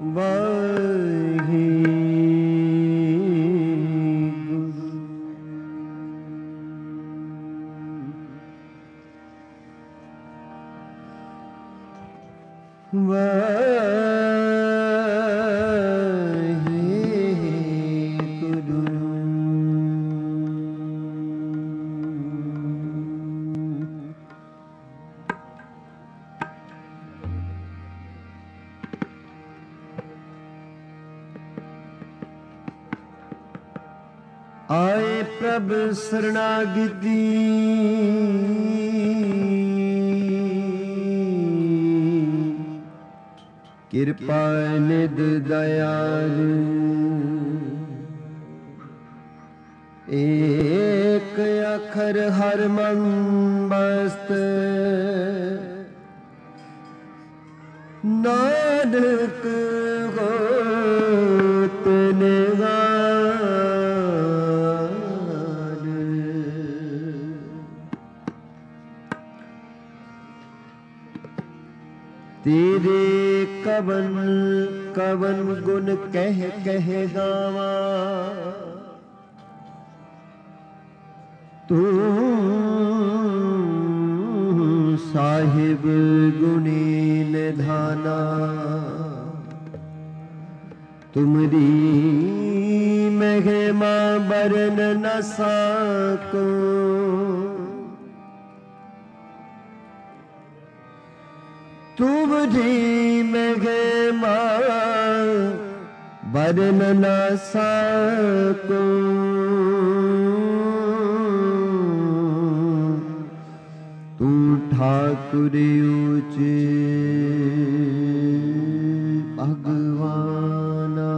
आए प्रभ शरणागति कृपा निध दयालु एक अखर हर मन मस्त नानक होत निवार। तेरे कवन कवन गुण कह कह गावा तू साहिब गुणी निधाना। तुमरी महिमा बरन न साको तुमरी महिमा बरन न साको। तू ठाकुर ऊंचे भगवाना।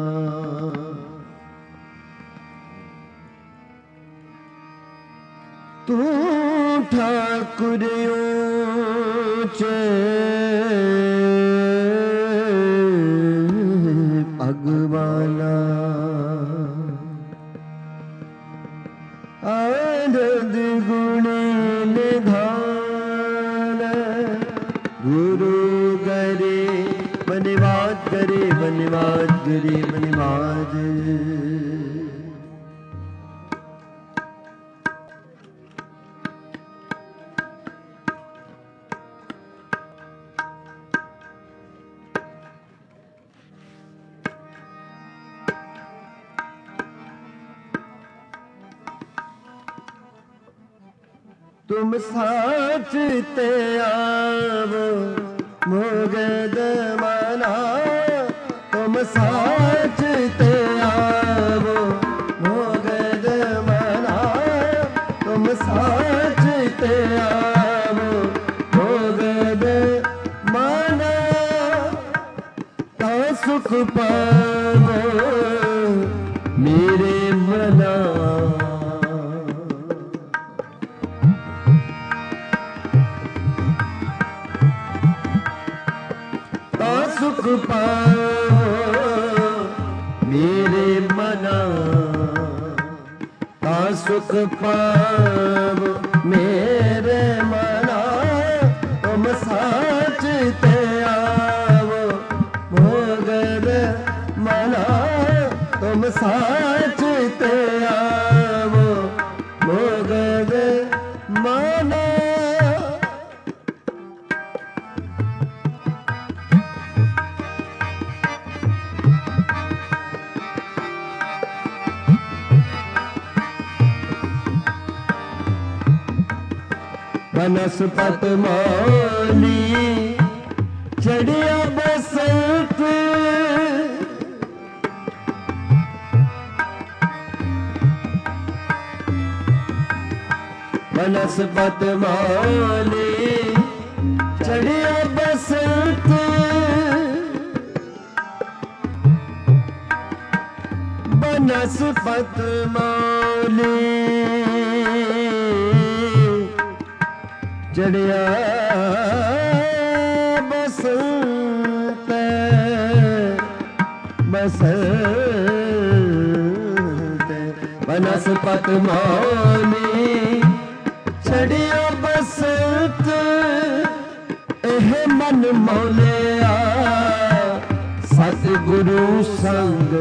तू ठाकुर ऊंचे भगवाना। आनंद गुणी निधान गुरु करे बनिवाद करे बनिवाद करे बनिवाद। तुम साच ते आवो मोगद माना। तुम साच ते आवो मोगद माना। तुम साच ते आवो मोगद माना। ता सुख पावो मेरे मना। सुख पाओ मेरे मना। ता सुख पाओ मेरे मना। तुम साच ते आवो मोगद मना। तुम साच ते आवो मोगद मना। बनस्पत मौली चढ़िया बसंत। बनस्पत मौली चढ़िया बसंत। बनस्पत मौली चढ़िया बसंत बसंत। बनस्पत मौली चढ़िया बसंत। एह मन मौलिया सत ਸਤਿਗੁਰੂ ਸੰਗ।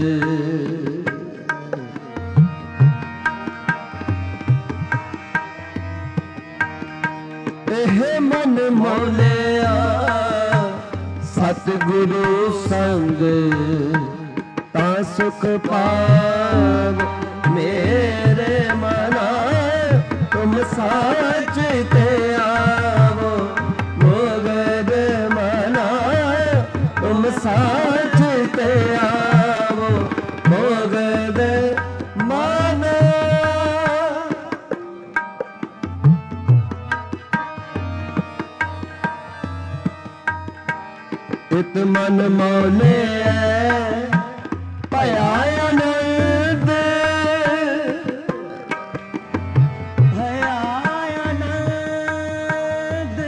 ਇਹ ਮਨ ਮੋਲਿਆ ਸਤਿਗੁਰੂ ਸੰਗ, ਤਾਂ ਸੁਖ ਪਾਵ ਮੇਰੇ ਮਨਾ। ਤੁਮ ਸਾਚ ਤੇ ਆਵੋ ਮੋਗਦ ਮਨਾ, ਤੁਮ ਸਾਚ ਤੇ ਆਵੋ ਮੋਗਦ ਮਨਾ। ਇਤ ਮਨ ਮੌਲਿਆ ਭਇਆ ਆਨੰਦ, ਭਇਆ ਆਨੰਦ।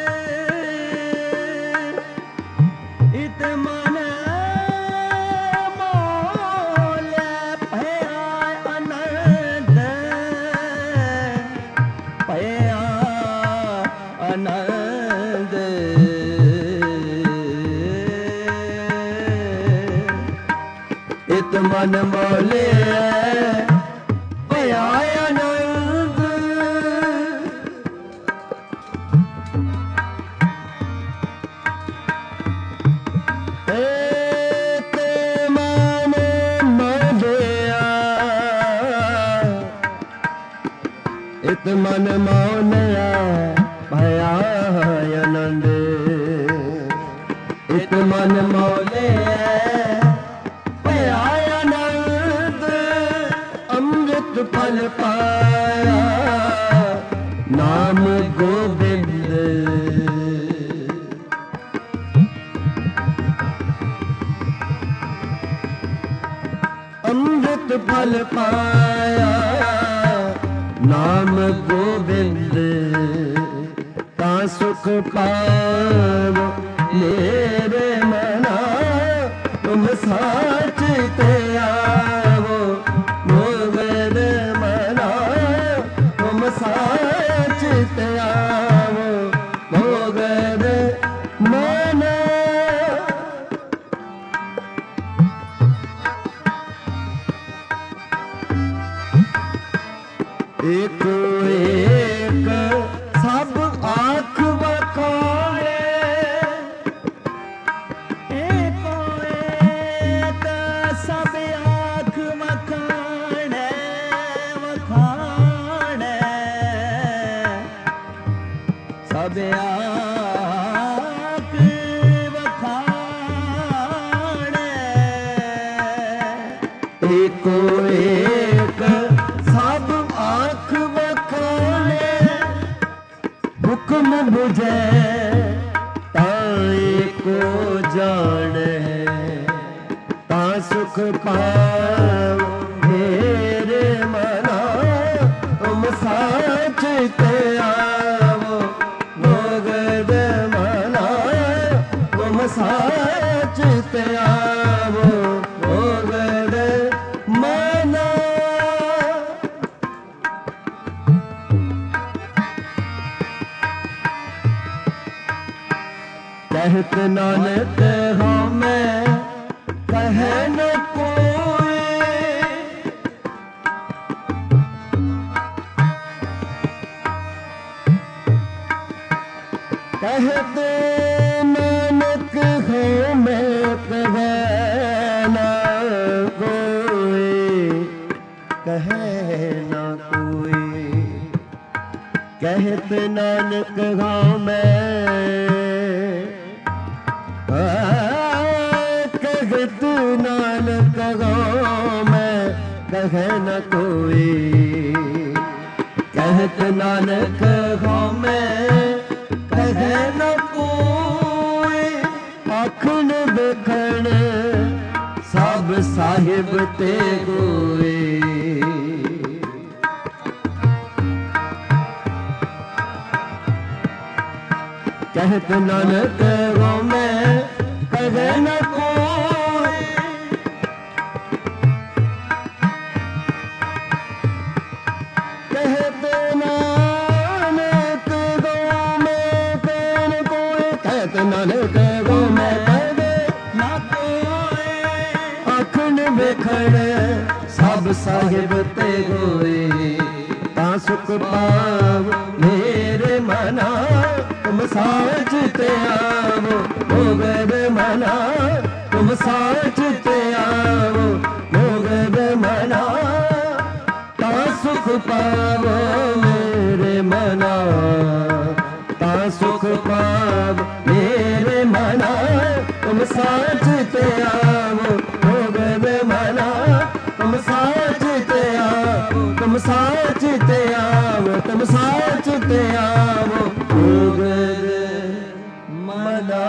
ਇਤ ਮਨ ਮੌਲਿਆ ਭਇਆ ਆਨੰਦ, ਭਇਆ ਆਨੰਦ। ਇਤ ਮਨ ਮੌਲਿਆ ਭਇਆ ਆਨੰਦ। ਇਤ ਮਨ ਮੌਲਿਆ, ਇਤ ਮਨ ਮੌਲਿਆ ਭਇਆ ਆਨੰਦ। ਇਤ ਮਨ ਮੌਲਿਆ ਭਇਆ ਆਨੰਦ, ਅੰਮ੍ਰਿਤ ਫਲ ਪਾਇਆ ਨਾਮ ਗੋਬਿੰਦ। ਅੰਮ੍ਰਿਤ ਫਲ ਪਾਇਆ ਨਾਮ ਗੋਬਿੰਦ, ਤਾਂ ਸੁਖ ਪਾਵ ਮੇਰੇ ਮਨਾ। ਤੁਮ ਸਾਚ ਤੇ ਆਵੋ ਮੋਗਦ ਮਨਾ, ਤੁਮ ਸਾਚ ਤੇ ਆਵੋ ਮੋਗਦ ਮਨਾ। ਏਕ ਏਕ ਸਭ ਆਖ ਵਖਾਣੇ, ਏਕੋ ਏਕ ਸਭ ਆਖ ਵਖਾਣੇ, ਵਖਾਣੇ ਸਭ ਆਖ ਵਖਾਣੇ। ਏਕੋ ਏਕ ਸਭ ਆਖ ਵਖਾਣੇ, ਹੁਕਮ ਬੁਝੈ ਤਾਂ ਏਕੋ ਜਾਣੈ। ਤਾਂ ਸੁਖ ਪਾਵ ਮੇਰੇ ਮਨਾ, ਤੁਮ ਸਾਚ ਤੇ ਆਵੋ ਮੋਗਦ ਮਨਾ, ਤੁਮ ਸਾਚ ਤੇ ਆਵੋ ਮੋਗਦ ਮਨਾ। ਕਹਿਤ ਨਾਨਕ ਹਉਮੈ ਕਹੈ ਨ ਕੋਇ, ਕਹਿਤ ਨਾਨਕ ਹਉਮੈ ਕਹੈ ਨ ਕੋਇ, ਕਹੈ ਨ ਕੋਇ। ਕਹਿਤ ਨਾਨਕ ਹਉਮੈ ਕਹਿਤ ਨਾਨਕ ਹਉਮੈ ਕਹੈ ਨ ਕੋਇ। ਕਹਿਤ ਨਾਨਕ ਹਉਮੈ ਕਹੈ ਨ ਕੋਇ। ਆਖਣ ਦੇਖਣ ਸਭ ਸਾਹਿਬ ਤੇ ਗੋਏ। ਕਹਿਤ ਨਾਨਕ ਹਉਮੈ ਕਹੈ ਨ ਕੋਇ। ਕਹਿਤ ਨਾਨਕ ਹਉਮੈ ਕਹੈ ਨ ਕੋਇ। ਕਹਿਤ ਨਾਨਕ ਹਉਮੈ ਕਹੈ ਨ ਕੋਇ। ਵੇਖਣ ਸਭ ਸਾਹਿਬ ਤੇ ਹੋਏ ਤਾਂ ਸੁਖ ਪਾਵ ਮੇਰੇ ਮਨਾ ਤੁਮ ਸਾਚ ਤੇ ਆਵੋ ਮੋਗਦ ਮਨਾ ਤੁਮ ਸਾਚ ਤੇ ਆਵੋ ਮੋਗਦ ਮਨਾ ਤਾਂ ਸੁਖ ਪਾਵੋ ਮੇਰੇ ਮਨਾ ਤਾਂ ਸੁਖ ਪਾਵ ਮੇਰੇ ਮਨਾ ਤੁਮ ਸਾਚ ਤੇ ਆਵੋ ਮੋਗਦ ਮਨਾ ਤੁਮ ਸਾਚ ਤੇ ਆਵੋ ਤੁਮ ਸਾਚ ਤੇ ਆਵੋ ਤੁਮ ਸਾਚ ਤੇ ਆਵੋ ਮੋਗਦ ਮਨਾ।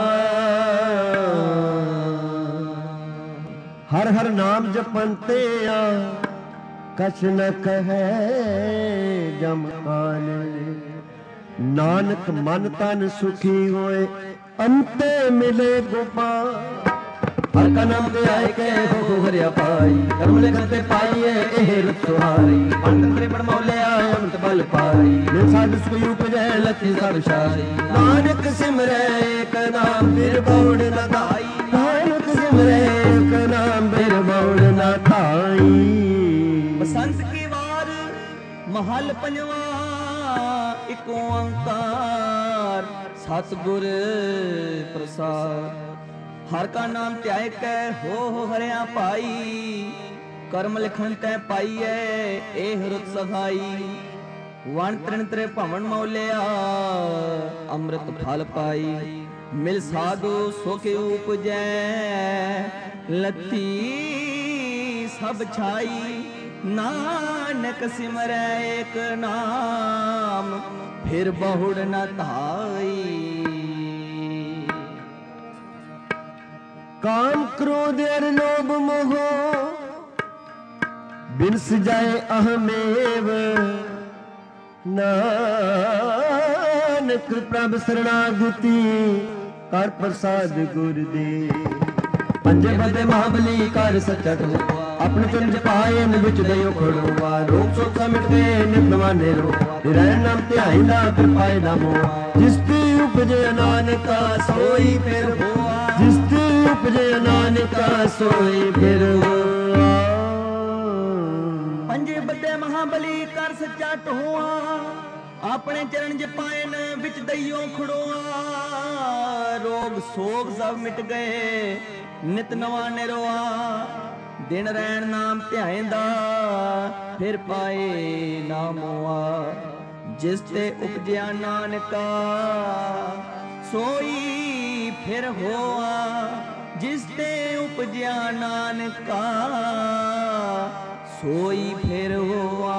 ਹਰ ਹਰ ਨਾਮ ਜਪੰਤੇ ਆ ਕਛ ਨ ਕਹੈ ਜਮ ਆਨੇ ਨਾਨਕ ਮਨ ਤਨ ਸੁਖੀ ਹੋਏ ਅੰਤੇ ਮਿਲੇ ਗੋਪਾਲ। ਹਰ ਕਾ ਨਾਮ ਤੇ ਆਏ ਕੇ ਹੋ ਹਰਿਆ ਪਾਈ ਕਰਮ ਲਿਖਤ ਤੇ ਪਾਈਏ ਇਹ ਰਤ ਸੁਹਾਰੀ ਪੰਡਤ ਤ੍ਰਿਪੜ ਮੌਲਿਆ ਅੰਤ ਬਲ ਪਾਈ ਨਿਰ ਸਾਧ ਸੁਖ ਉਪਜੈ ਲਖੀ ਸਭ ਸਾਰੀ ਨਾਨਕ ਸਿਮਰੈ ਏਕ ਨਾਮ ਫਿਰ ਬਉੜ ਨ ਧਾਈ ਨਾਨਕ ਸਿਮਰੈ ਏਕ ਨਾਮ ਫਿਰ ਬਉੜ ਨ ਧਾਈ। ਬਸੰਤ ਕੀ ਵਾਰ ਮਹਲ ਪੰਜਵਾ ਇਕ ਓੰਕਾਰ ਸਤਿਗੁਰ ਪ੍ਰਸਾਦ। ਹਰ ਕਾ ਨਾਮ ਧਿਆਏ ਕੈ ਹੋ ਹਰਿਆ ਭਾਈ ਕਰਮ ਲਿਖਣ ਤੈ ਪਾਈਐ ਇਹ ਰੁਤ ਸਹਾਈ ਵਣ ਤ੍ਰਿਣ ਤ੍ਰੇ ਭਵਨ ਮੌਲਿਆ ਅੰਮ੍ਰਿਤ ਫਲ ਪਾਈ ਮਿਲ ਸਾਧੂ ਸੁਖ ਉਪਜੈ ਲੱਤੀ ਸਭ ਛਾਈ ਨਾਨਕ ਸਿਮਰੈ ਏਕ ਨਾਮ ਫਿਰ ਬਹੁੜ ਨ ਧਾਈ। ਕਾਮ ਕ੍ਰੋਧ ਅਰ ਲੋਭ ਮੋਹ ਬਿਨਸ ਜਾਏ ਅਹਮੇਵ ਨਾਨਕ ਪ੍ਰਭ ਸਰਣਾਗਤੀ ਕਰ ਪ੍ਰਸਾਦ ਗੁਰ ਦੇ ਪੰਜੇ ਬਦੇ ਮਹਾਬਲੀ ਕਰ ਸੱਚਾ ਢੋਆ ਆਪਣੇ ਚੰਜ ਪਾਏ ਨ ਵਿੱਚ ਦਇਓ ਖੜੋਆ ਰੋਗ ਸੋਖ ਮਿਟ ਗਏ ਨਿਰਵਾਨੇ ਰੋ ਰਹਿ ਨਾਮ ਧਿਆਇਂਦਾ ਫਿਰ ਪਾਏ ਨਾ ਮੋਆ ਜਿਸ ਤੇ ਉਪਜੇ ਨਾਨਕਾ ਸੋਈ ਫਿਰ ਹੋਆ ਜਿਸ ਤੇ ਉਪਜੇ ਨਾਨਕਾ ਸੋਈ ਫਿਰ ਹੋਆ। ਪੰਜੇ ਬੱਦੇ ਮਹਾਬਲੀ ਕਰ ਸੱਚਾ ਢੋਆ ਆਪਣੇ ਚਰਨ ਜਪਾਇਨ ਵਿੱਚ ਦਈਓ ਖੜੋਆ ਰੋਗ ਸੋਗ ਸਭ ਮਿਟ ਗਏ ਨਿਤ ਨਵਾਂ ਨਿਰਵਾ ਦਿਨ ਰਹਿਣ ਨਾਮ ਧਿਆਇਂਦਾ ਫਿਰ ਪਾਏ ਨਾ ਮੋਆ ਜਿਸ ਤੇ ਉਪਜਿਆ ਨਾਨਕਾ ਸੋਈ ਫਿਰ ਹੋਆ ਜਿਸ ਤੇ ਉਪਜਿਆ ਨਾਨਕਾ ਸੋਈ ਫਿਰ ਹੋਆ।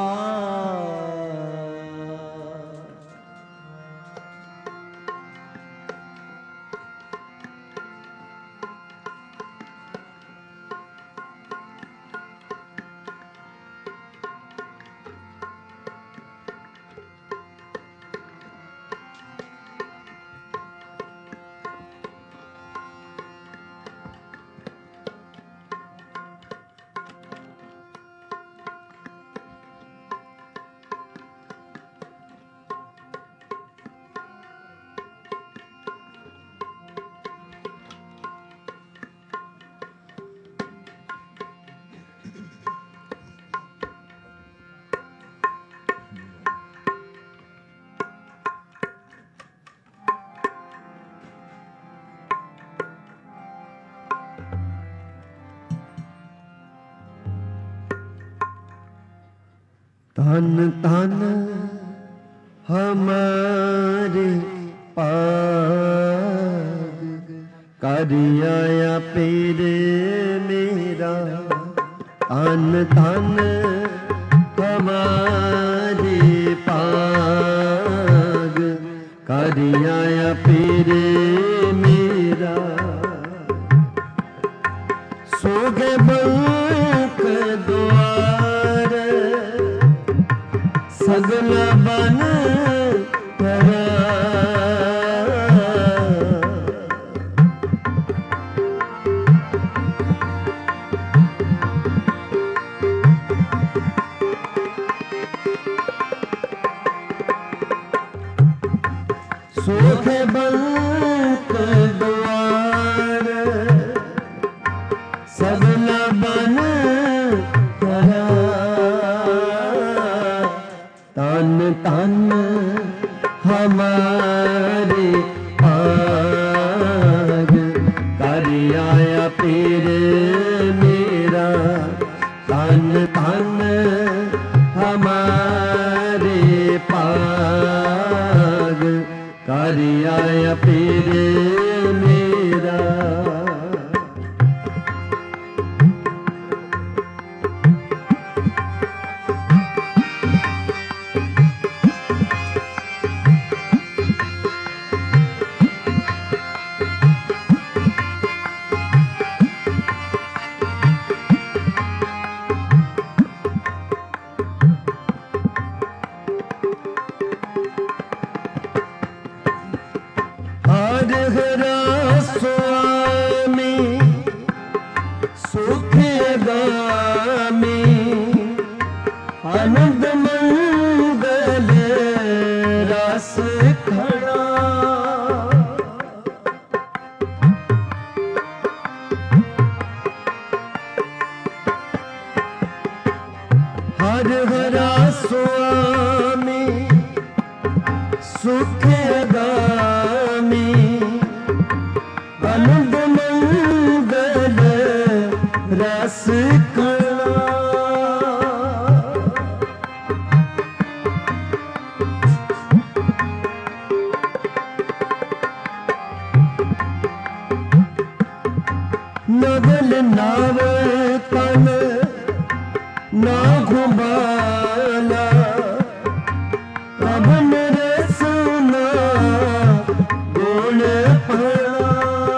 ਧਨ ਧਨ ਹਮਾਰੇ ਪਾਗ ਕਰ ਆਇਆ ਪੀਰ ਮੇਰਾ ਧਨ ਧਨ ਹਮਾਰੇ ਪਾਗ ਕਰ ਆਇਆ ਪੀਰ ਮੇਰਾ ਸੋਗੇ ਬੰਕ ਦੁਆਰ ਸਗਲਾ ਬਨ ਤਰਾ ਸੋਖੇ ਬੰਕ ਦੁਆਰ ਸਗਲਾ ਬਨ कर आया पीर मेरा तन तन हमारे पाग कर आया पीर मेरा। हर हरा स्वामी सुख गामी आनंद मंगल रस खड़ा। हर हरा स्वामी सुख गामी आनंद मंगल रस खड़ा। नवल नाव तन ना घुमाला पवन रसना गुण पड़ा।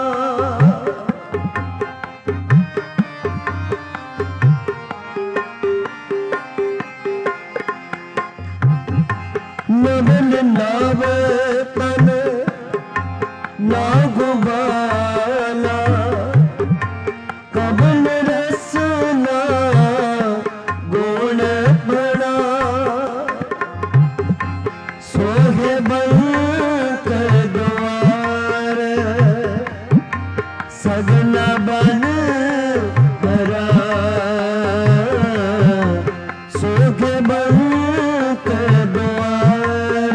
नवल नाव तन ना घुमाला कवन रसना गुण पड़ा। सोहे बंक द्वार सगना बन भरा। सोहे बंक द्वार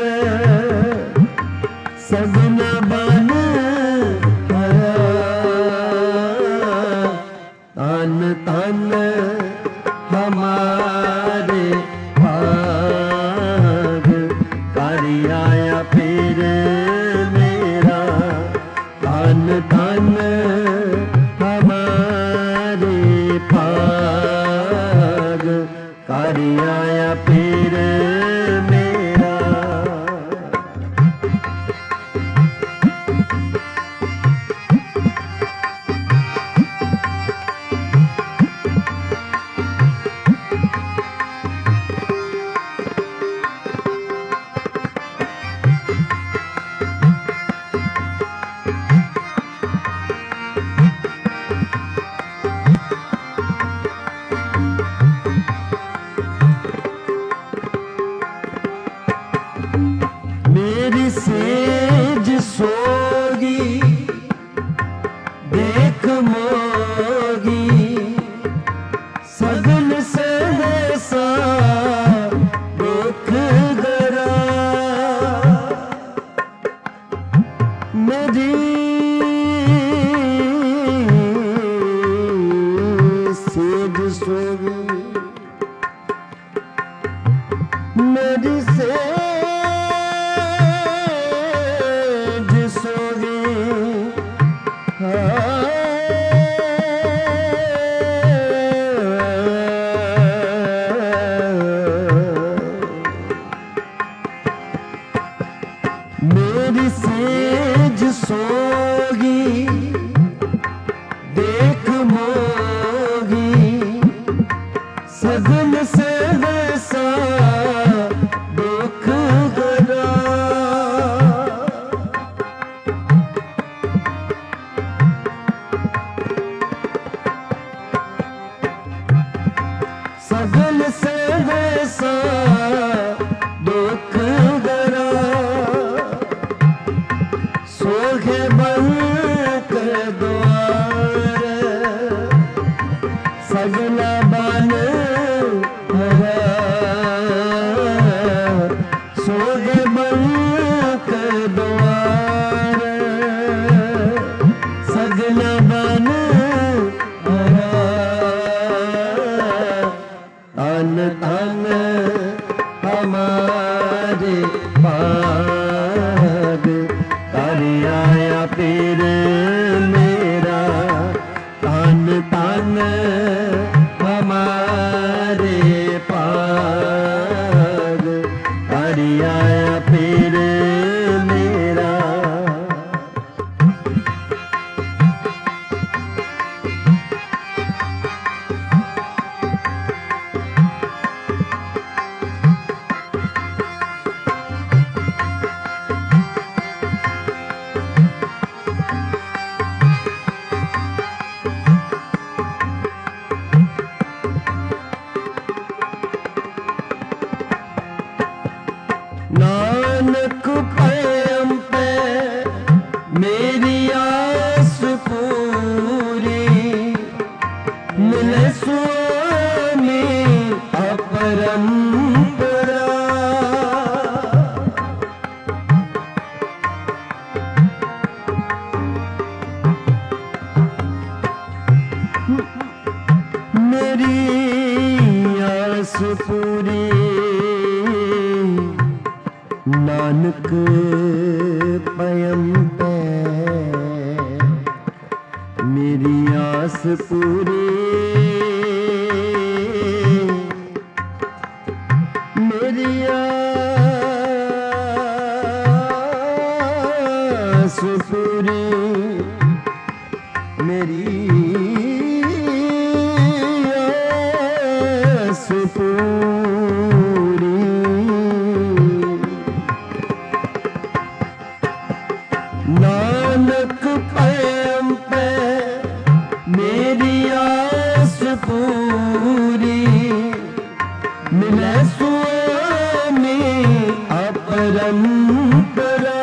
सगना बन भरा। तन तन हमारे भाग कर आया पीर मेरा तन तन हमारे भाग कर आया पीर मेरा। मेरी सेज सोगी देख मोगी सगल सहसा दुख गरा। मेरी सेज सोगी मेरी सेज सोगी मेरी सेज सोगी देख मोगी सगल से वैसा दुख गरा। सगल से वैसा दुख गरा। सोहे बंक द्वार सगला बन भरा। सोहे बंक द्वार सगला बन मन हरा तन तन हमारे पाग कर आया पीर मेरा तन तन हमारे पाग कर आया पीर मेरा। नानक पैम पे मेरी आस पूरी मिले स्वामी अपरंपरा। मेरी आस पूरी नानक पयम पे मेरी आस पूरी मेरी आस पूरी मेरी आस पूरी। नानक पैम पे मेरी आस पूरी मिले स्वामी अपरंपरा।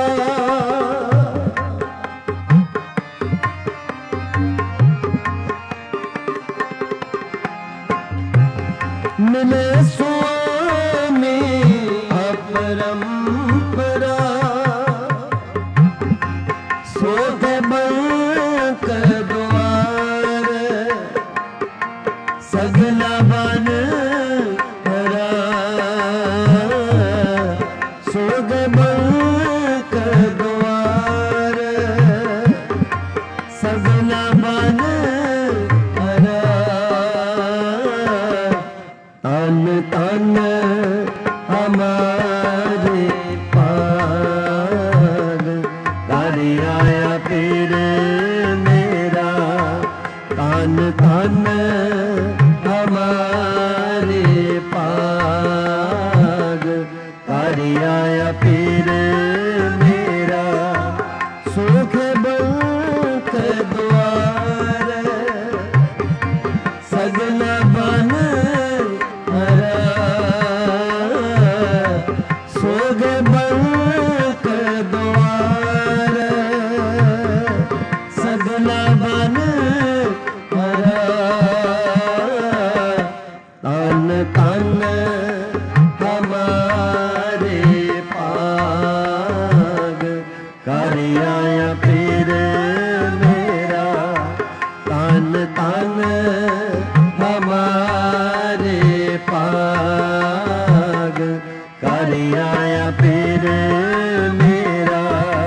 मिले स्वामी अपरंपरा। सोते बंक द्वार सगला बन हरा सोग बंक द्वार सगला बन हरा तन तन हमारे पाग कर आया पीर मेरा तन तन हमारे पाग कर आया पीर मेरा। सुख बंक द्वार सगला बन हरा सोग बंक द्वार सगला बन हरा तन तन हमारे पाग कर आया पीर मेरा तन तन हमारे पाग कर आया पीर मेरा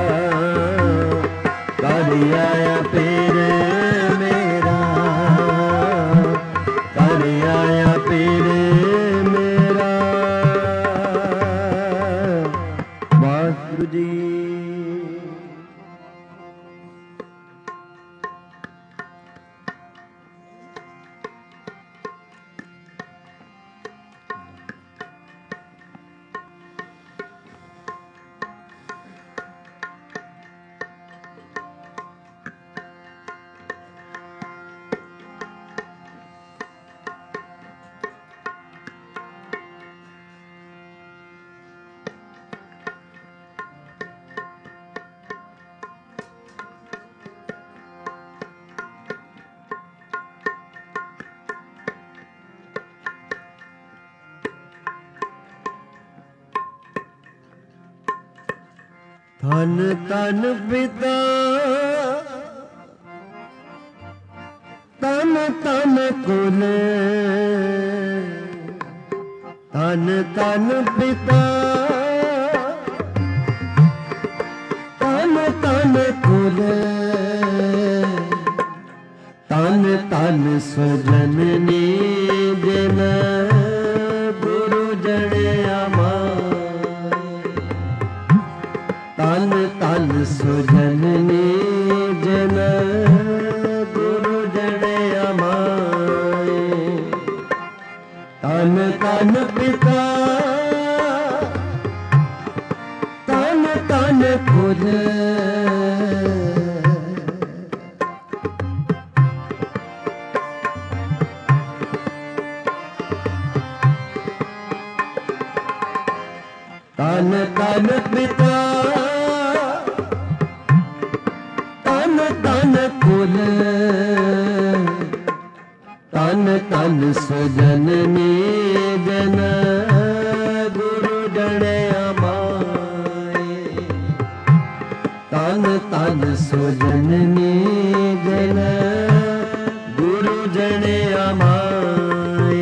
कर आया पीर मेरा कर आया पीर मेरा। वाहिगुरु जी। धन धन पिता तन तन कुल तन तन पिता तन तन कुल तन तन सुजननी दिन गुरु जड़िया माय तन तन सुजननी दिन गुरु जड़िया माय तन तन पिता तन तन कुल तन तन पिता तन तन कुल तन तन सुजननी जन गुरु जड़िया माय तन तन सुजननी जन गुरु जड़िया माय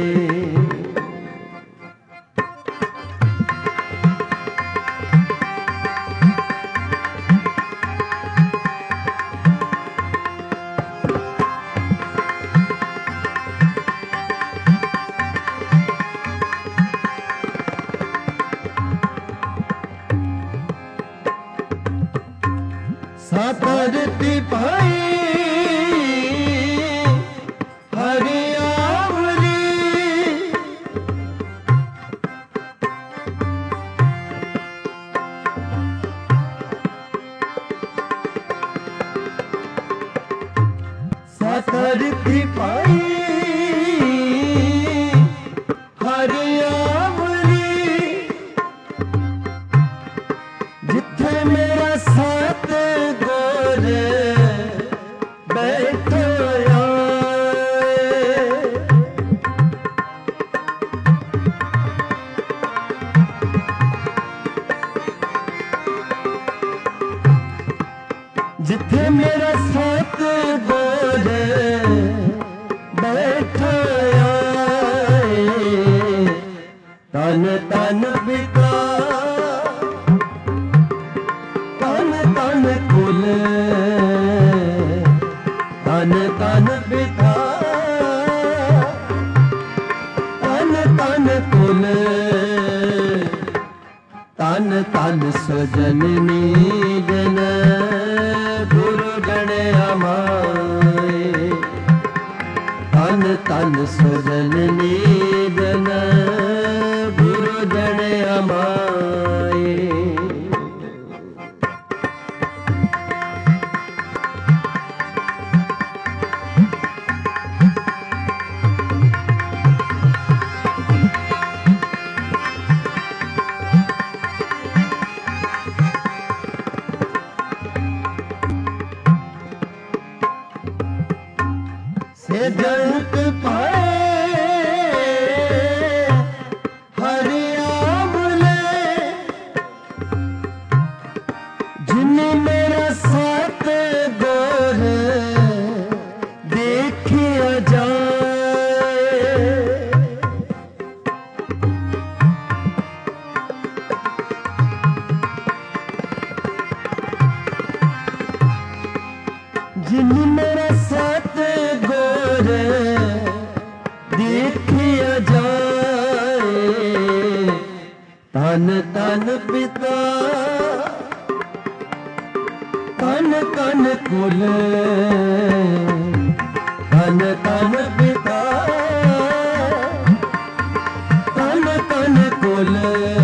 सातरती पाई हरियावली सातरती पाई हरियावली जिथे मेरा साथ जिथे मेरा साथ गोर बैठाया तन तन पिता तन तन कुल तन तन पिता तन तन कुल तन तन सुजननी जन गुरु जड़िया माय तन तन सुजननी जन गुरु जड़िया माय से जंत पाए हरियावले जिन्हें मेरा साथ गोर देखिया जाए जिन्हें मेरा साथ गोर देखिया जाए तन तन पिता तन तन कुल तन तन पिता तन तन कुल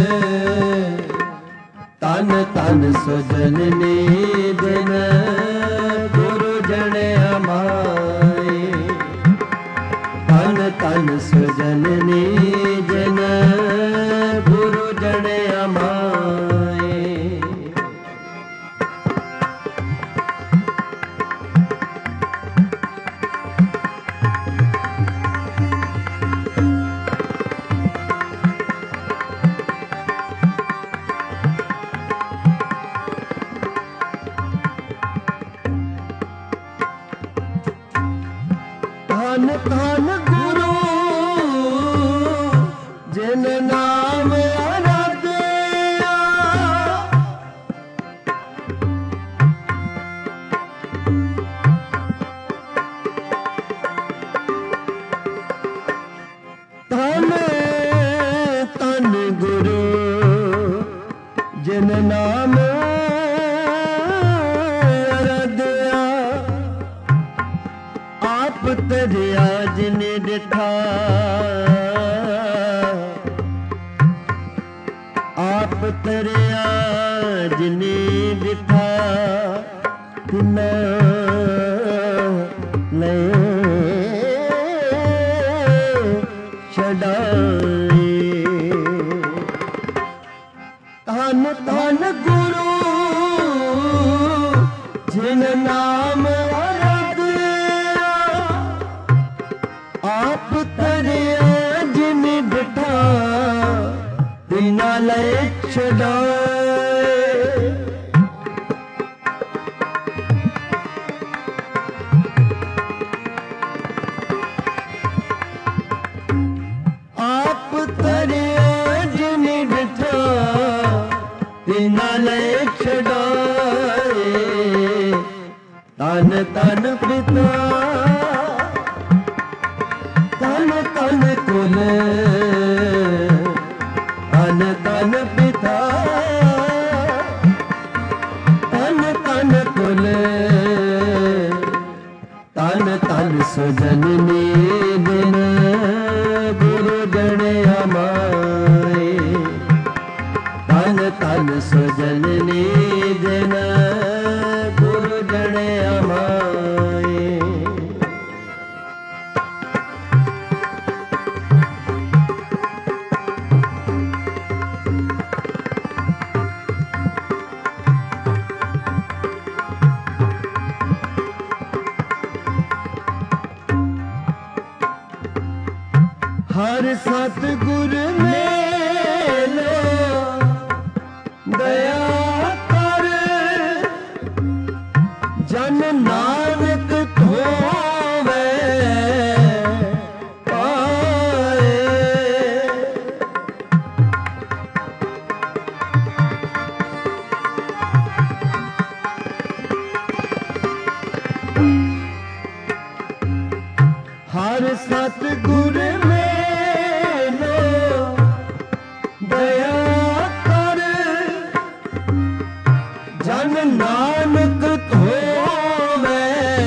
तन तन सुजननी दिन गुरु जड़िया माय तन तन सुजननी जन गुरु जड़िया माय ਧਨ ਧਨ ਗੁਰੂ ਜਿਨ ਨਾਮ ਆਰਾਧਿਆ ਧਨ ਧਨ ਗੁਰੂ ਜਿਨ ਨਾਮ ਆਰਾਧਿਆ ਆਪ ਤਰਿਆ ਜਿਨੇ ਡਿਠਾ ਆਪ ਤਰਿਆ ਜਿਨੇ ਡਿਠਾ ਤਿਨਾ ਲੈ ਛਡਾਏ ਧਨ ਧਨ ਗੁਰੂ ਜਿਨ ਨਾਮ ਆਰਾਧਿਆ ਆਪ ਤਰਿਆ ਜਿਨ ਡਿਠਾ ਤਿਨਾ ਲੈ ਛਡਾਏ ਆਪ ਤਰਿਆ ਜਿਨ ਡਿਠਾ ਤਿਨਾ ਲੈ ਛਡਾਏ ਤਨ ਤਨ ਪਿਤਾ ਤਨ ਤਨ ਕੁਲ ਤਨ ਤਨ ਪਿਤਾ ਤਨ ਤਨ ਕੁਲ ਤਨ ਤਨ ਸੁਜਨਨੀ ਦਿਨ ਗੁਰੂ ਜਨ ਅਮਾਏ ਤਨ ਤਨ ਸੁਜਨਨੀ ਦਿਨ ਗੁਰੂ ਜਨ ਅਮਾਏ हर सतगुर मेलो दया कर जन नानक धोवे पाए हर सतगुर दया कर जन नानक धोवे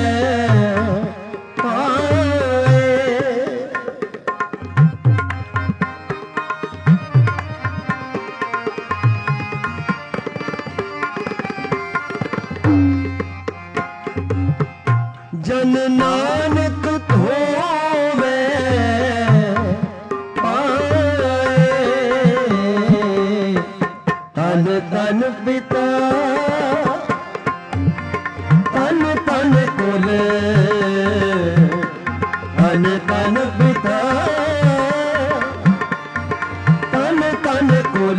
पाए जन नानक धोवे तन तन पिता तन तन कुल तन तन पिता तन तन कुल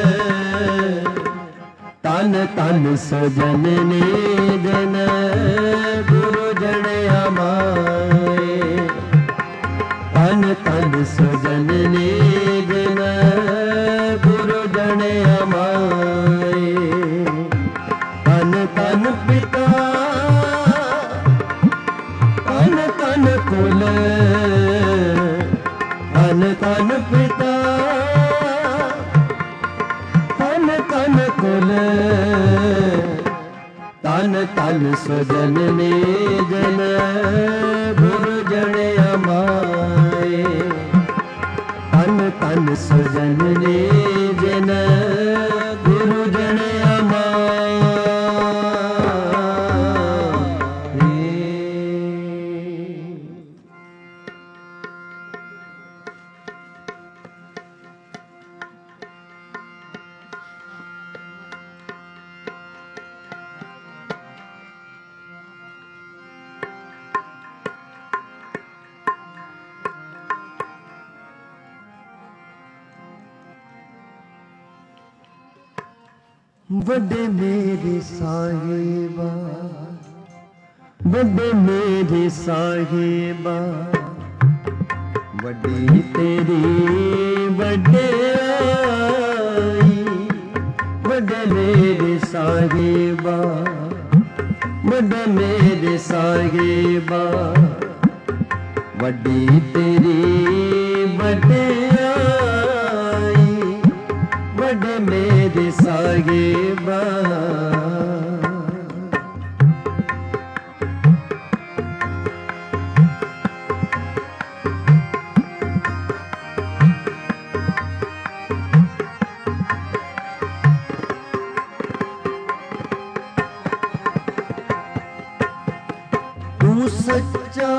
तन तन सजननी जन गुरु जन अमाए तन तन सजननी जन गुरु जन अमाए तन तन पिता तन तन कुल तन तन पिता तन तन कुल तन तन सजननी जन गुरु जन अमाए तन तन सजननी जन गुरु जन अमाए बड़े मेरे साहिबा ਵੱਡੇ ਮੇਰੇ ਸਾਹਿਬਾ ਵੱਡੀ ਤੇਰੀ ਵਡਿਆਈ, ਵੱਡੇ ਮੇਰੇ ਸਾਹਿਬਾ ਵੱਡੇ ਮੇਰੇ ਸਾਹਿਬਾ ਵੱਡੀ ਤੇਰੀ ਵਡਿਆਈ, ਵੱਡੇ ਮੇਰੇ ਸਾਹਿਬਾ। ਤੂੰ ਸੱਚਾ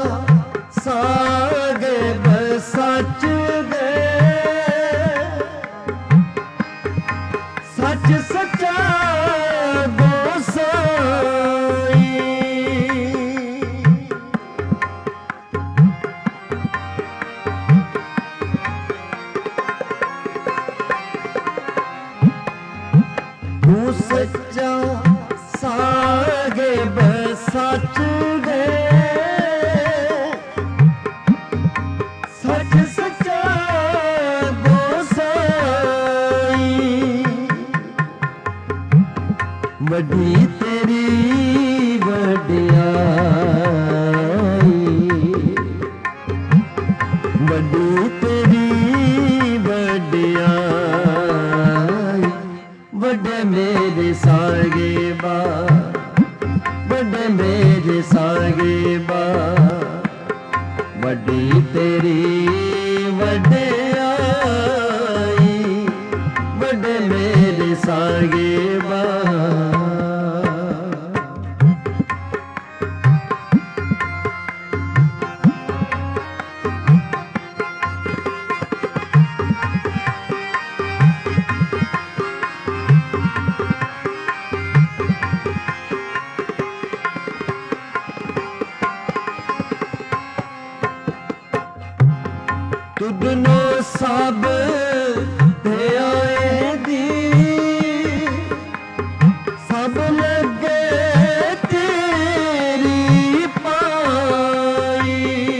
ਸਾਹਿਬ ਸੱਚ ਦੇ, ਸੱਚ ਸੱਚਾ ਗੋਸਾਈ, ਤੂੰ ਸੱਚਾ ਸਾਹਿਬ ਸੱਚ ਦੇ, ਸੱਚ ਸੱਚਾ ਗੋਸਾਈ, ਵੱਡੀ ਤੇਰੀ ਵਡਿਆਈ, ਵੱਡੀ ਤੇਰੀ ਵਡਿਆਈ, ਵੱਡੇ ਮੇਰੇ ਸਾਹਿਬਾ ਵੱਡੇ ਮੇਰੇ ਸਾਹਿਬਾ ਵੱਡੀ ਤੇਰੀ ਵਡਿਆਈ, ਵੱਡੇ ਮੇਰੇ ਸਾਹਿਬਾ। ਤੁਧਨੋ ਸਭ ਧਿਆਏ ਦੀ, ਸਭ ਲੱਗੇ ਤੇਰੀ ਪਾਈ,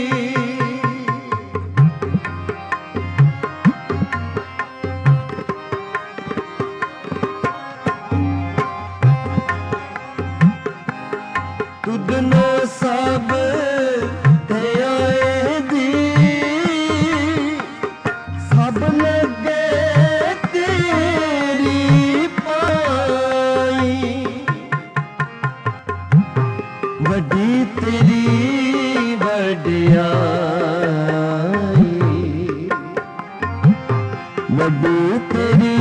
ਤੁਧਨੋ ਸਭ ਧਿਆਏ ਦੀ, ਸਭ ਲੱਗੇ ਤੇਰੀ ਪਾਈ, ਵੱਡੀ ਤੇਰੀ ਵਡਿਆਈ, ਵੱਡੀ ਤੇਰੀ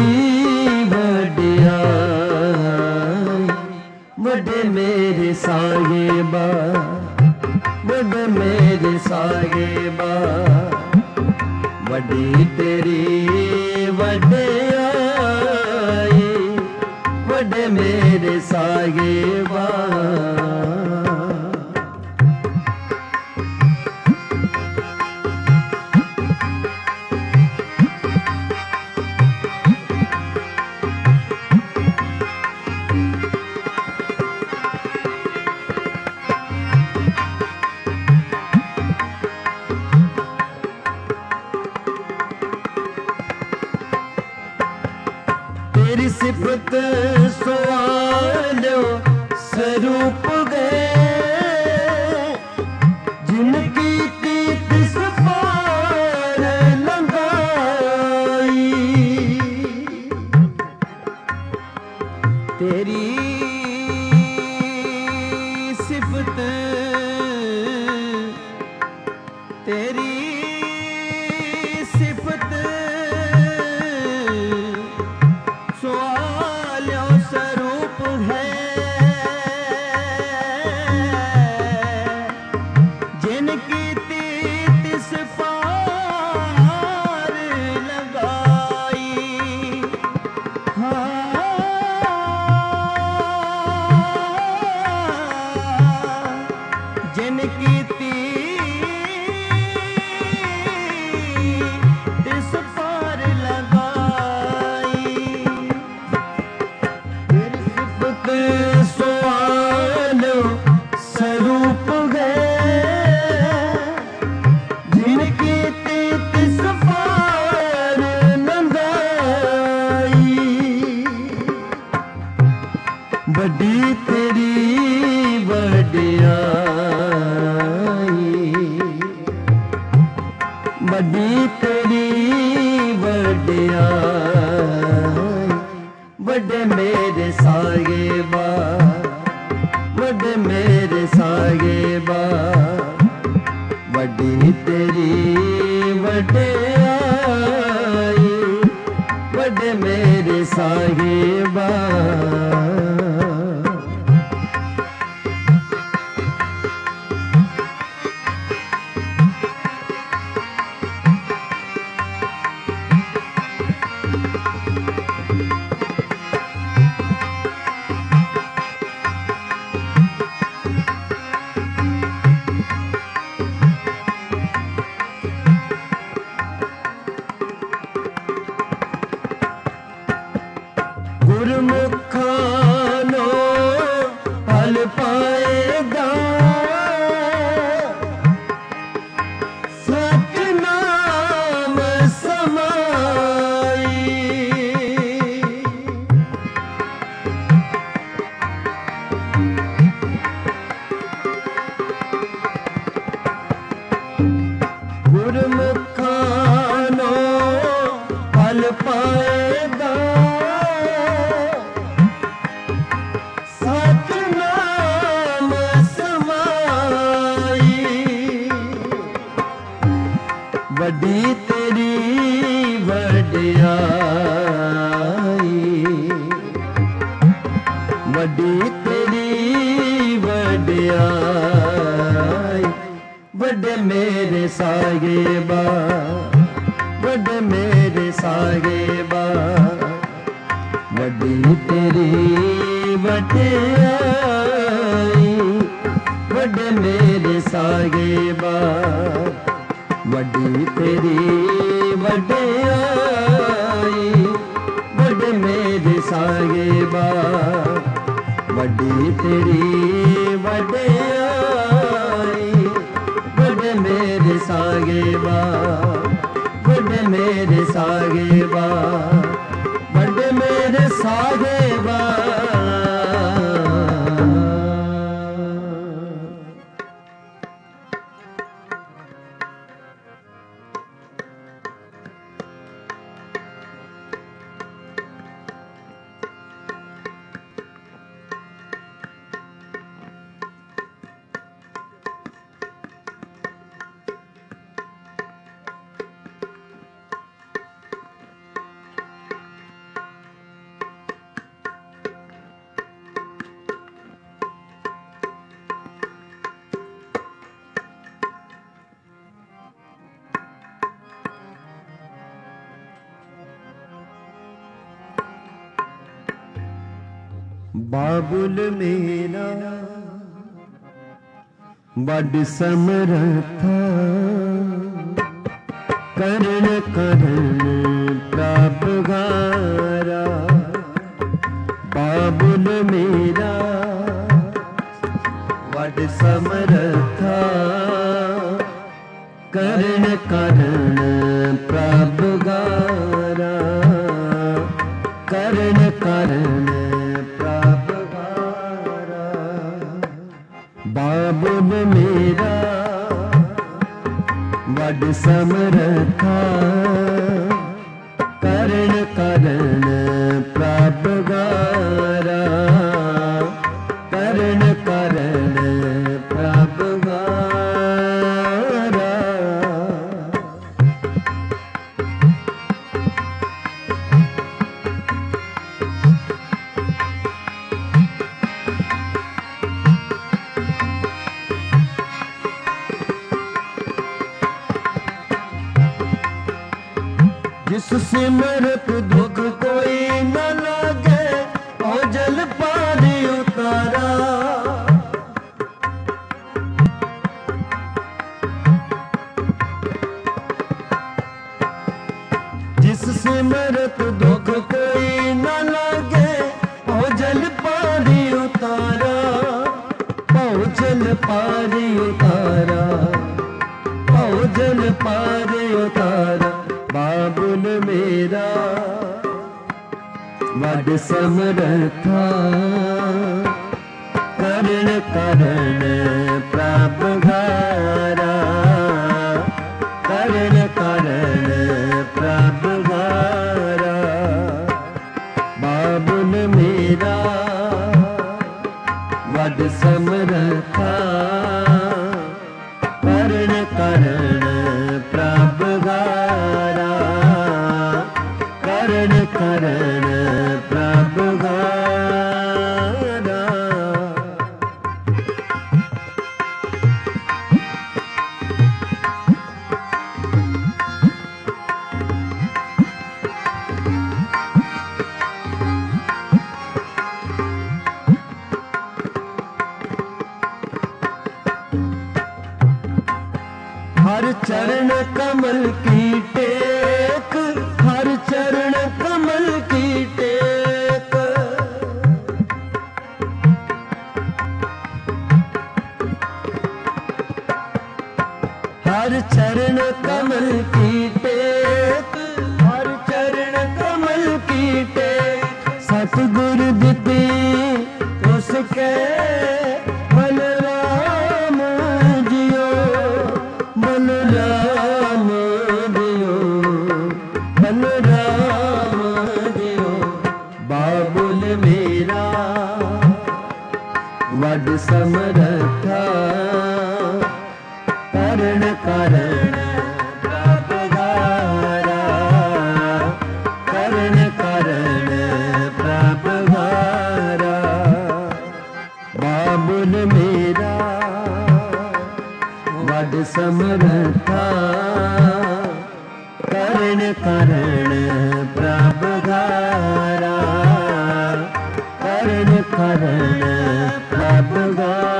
ਵਡਿਆਈ, ਵੱਡੇ ਮੇਰੇ ਸਾਹਿਬਾ ਵੱਡੇ ਮੇਰੇ ਸਾਹਿਬਾ ਵੱਡੀ ਤੇਰੀ ਵਡਿਆਈ, ਵੱਡੇ ਮੇਰੇ ਸਾਹਿਬਾ। तेरी सिफत सवालो स्वरूप गए, जिनकी तिस पार लंगाई, तेरी सिफत तेरी सिफत सवालो स्वरूप है, जिनकी तिस पार लगाई। जिनकी तिस पार लगाई, तेरी सिफत सवालो स्वरूप ਵੱਡੀ ਤੇਰੀ ਵਡਿਆਈ, ਵੱਡੇ ਮੇਰੇ ਸਾਹਿਬਾ, ਵੱਡੇ ਮੇਰੇ ਸਾਹਿਬਾ, ਵੱਡੀ ਤੇਰੀ ਵਡਿਆਈ, ਵੱਡੇ ਮੇਰੇ ਸਾਹਿਬਾ। ਗੁਰਮੁਖਾਂ ਨੂੰ ਫਲ ਪਾਏਗਾ, ਸਤਿਨਾਮ ਸਮਾਈ। ਗੁਰਮੁਖਾਂ ਨੂੰ ਫਲ ਪਾਏਗਾ, ਸਤਿਨਾਮ ਸਮਾਈ। ਵੱਡੀ ਤੇਰੀ ਵਡਿਆਈ, ਵੱਡੀ ਤੇਰੀ ਵਡਿਆਈ, ਵੱਡੇ ਮੇਰੇ ਸਾਹਿਬਾ, ਵੱਡੇ ਮੇਰੇ ਸਾਹਿਬਾ, ਵੱਡੀ ਤੇਰੀ ਵਡਿਆਈ, ਵੱਡੇ ਮੇਰੇ ਸਾਹਿਬਾ, ਵੱਡੀ ਤੇਰੀ ਵਡਿਆਈ, ਵੱਡੇ ਮੇਰੇ ਸਾਹਿਬਾ, ਵੱਡੀ ਤੇਰੀ ਵਡਿਆਈ, ਵੱਡੇ ਮੇਰੇ ਸਾਹਿਬਾ, ਵੱਡੇ ਮੇਰੇ ਸਾਹਿਬਾ, ਵੱਡੇ ਮੇਰੇ ਸਾਹਿਬਾ। ਬਾਬੁਲ ਮੇਰਾ ਵੱਡ ਸਮਰਥਾ, ਕਰਨ ਕਰਨ ਪ੍ਰਭ ਗਾਰਾ। ਬਾਬੁਲ ਮੇਰਾ ਵੱਡ ਸਮਰਥਾ, ਕਰਨ ਕਰਨ ਪ੍ਰਭ ਗਾਰਾ, ਕਰਨ ਕਰਨ ਪ੍ਰਭ ਗਾਰਾ। ਬਾਬੁਲ ਮੇਰਾ ਵੱਡ ਸਮਰਥਾ, ਕਰਨ ਕਰਨ ਪ੍ਰਭ ਗਾਰਾ, ਕਰਨ ਕਰਨ ਪ੍ਰਭ ਗਾਰਾ। जिस सिमरत दुख कोई न लागे, ओ जल पारी उतारा। जिस सिमरत दुख कोई न लागे, ओ जल पारी उतारा, ओ जल पारी उतारा, ओ जल पारी उतारा। बाबुल मेरा ਵੱਡ ਸਮਰਥਾ, ਕਰਨ ਕਰਨ ਪ੍ਰਭ ਗਾਰਾ, ਕਰਨ ਕਰਨ हर चरण कमल की टेक, हर चरण कमल की टेक। हर चरण कमल की टेक, हर चरण कमल की टेक। सतगुर दिती उसके बलराम जियो, बलराम जियो, बलराम जियो। बाबुल मेरा वड समरथा, करण करण प्रभगारा, करण करण प्रभगारा। बाबुल मेरा वड समरथा, करण करण प्रभगारा, करण करण प्रभगारा।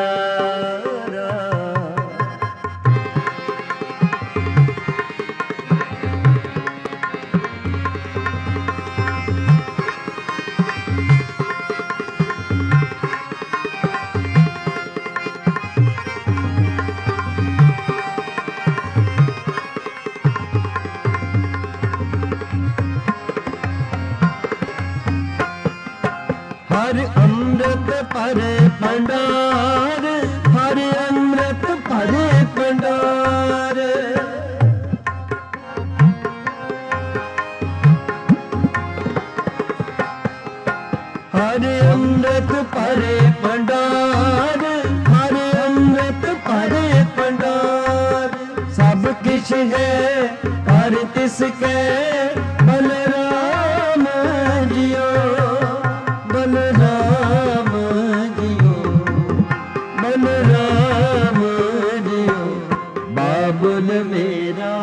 हर अमृत भरे भंडार, हर अमृत भरे भंडार। हर अमृत भरे भंडार, हर अमृत भरे भंडार। सब किछ है हर तिसके बलराम जियो, बलराम जियो, बलराम जियो। बाबुल मेरा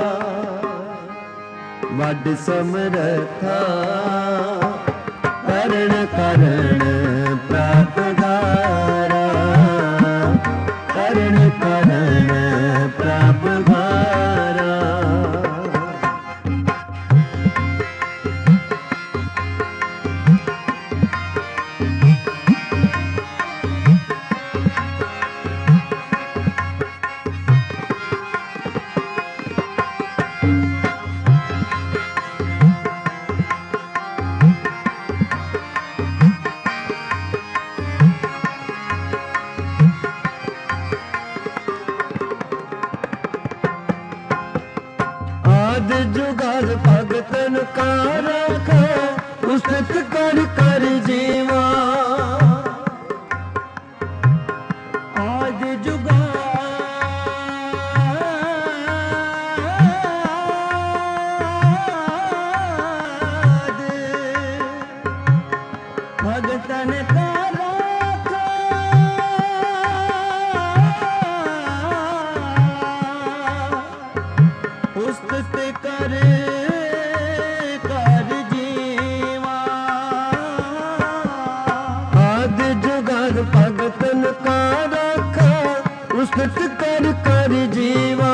वड समरथा, करण करण प्रभगारा, करण करण प्रभगारा। आद जुगाद भगतन का राखा, उस्तत कर कर जीवा। आद जुगाद भगतन का राखा, उस्तत कर कर जीवा। आद जुगाद भगतन का राखा, उस्तत कर कर जीवा।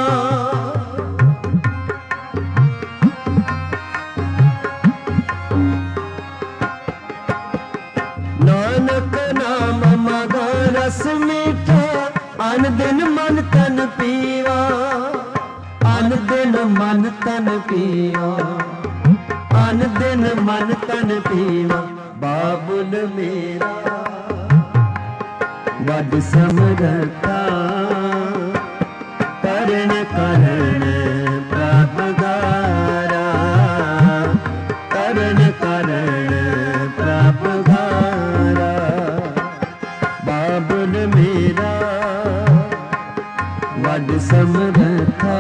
नानक नाम मगा रस मीठा, अन दिन मन तन पीवा, अन दिन मन तन पीवा, अन दिन मन तन पीवा। बाबुल मेरा वड समरथा, करण करण प्रभगारा, करण करण प्रभगारा। बाबुल मेरा वड समरथा,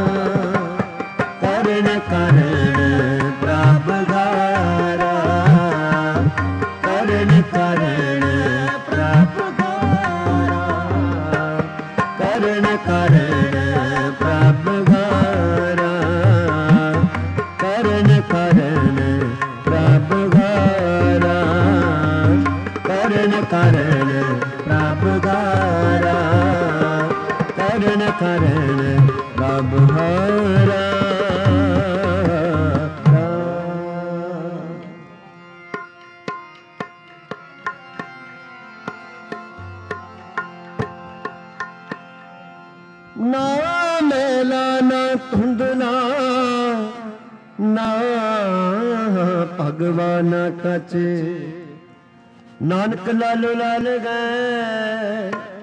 करण करण प्रभगारा, करण करण प्रभगारा, करण करण प्रभगारा, करण करण प्रभगारा, करण करण प्रभगारा, करण करण रब हारा ना मेला ना धुंधला ना भगवान कच नानक लालो लाल गए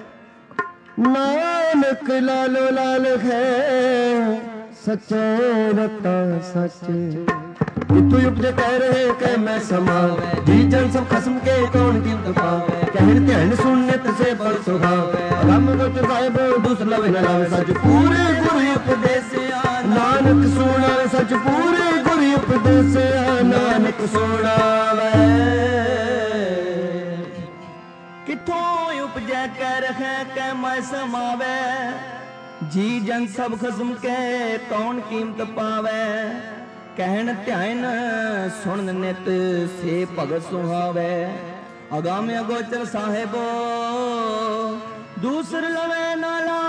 नानक लालो लाल है सच्चे रता सच तू उपज कह रहे कह मैं समा जी जन सब खसम के कौन कीमत पावे कहन ध्यान सुनत से बल सुहावे रम गुट साहिब दूसरा न लावे सच पूरे गुरु उपदेश नानक सुनावे सच पूरे गुरु उपदेश नानक सुनावे किथों उपजै कह रहे कह मैं समावे जी जन सब खसम के कौन कीमत पावे कहन ध्यान सुन नित से भगत सुहावे अगाम अगोचर साहेबो दूसर लवे ना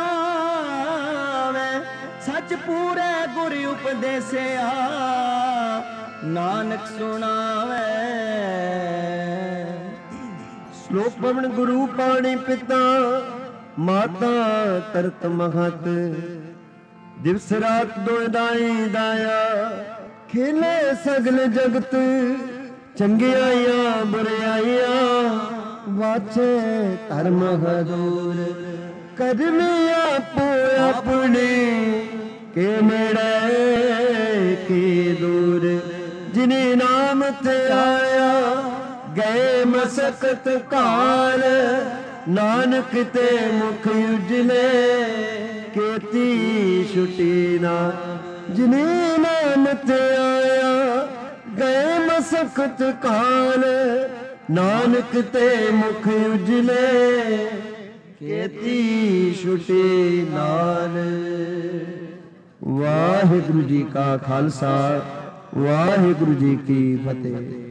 लावे सच पूरे गुरु उपदेसिया नानक सुनावे श्लोक पवन गुरु पाणी पिता माता तरत महत दिवस रात दो दाई दाया खेले सगल जगत चंगियाइया बुराइया वाचे धर्म हजूर करमी आपो अपने के मेड़े की दूर जिन्हें नाम थे आया गए मसकत काल नानक ते मुख उजले केती छुटी ना जिन्हें नाम ते आया गए मसकत काल नानक ते मुख उजले केती छुटी नाल। वाहिगुरु जी का खालसा वाहिगुरु जी की फतेह।